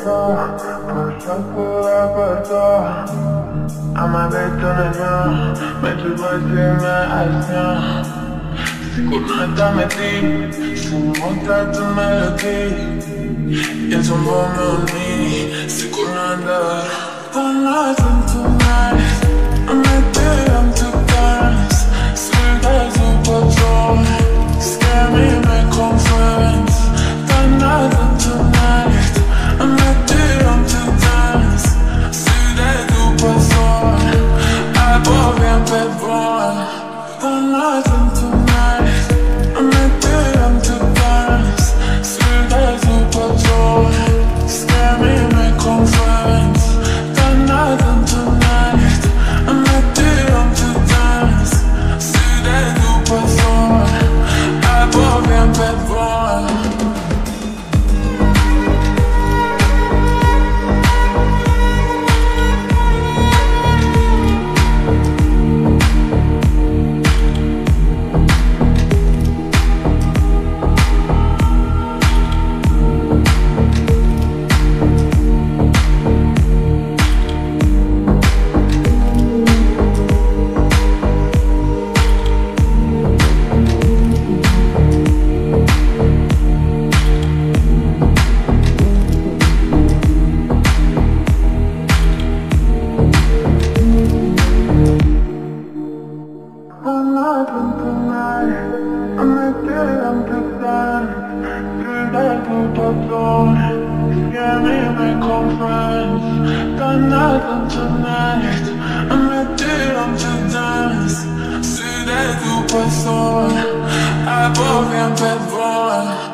Ama betonanya, mentre poi azione. Sicuramente metti, su molta tu melody. Io sono buono lì, sicuramente. One night and tonight, I'm not there, I'm too dance. Sweet as a patrol, scare me, make conference. One night and tonight, I'm not there, I'm too dance. Sweet as a patrol, I bought me a bad boy. One night and tonight, I'm not there, I'm too dance. Sweet as a patrol, scare me, make conference. Tonight and tonight, I'm not there, I'm too dance. See that you perform, I bought me a bad boy. Tonight, I'm not there, I'm too dance. See that you pass on, I bought me a bad boy.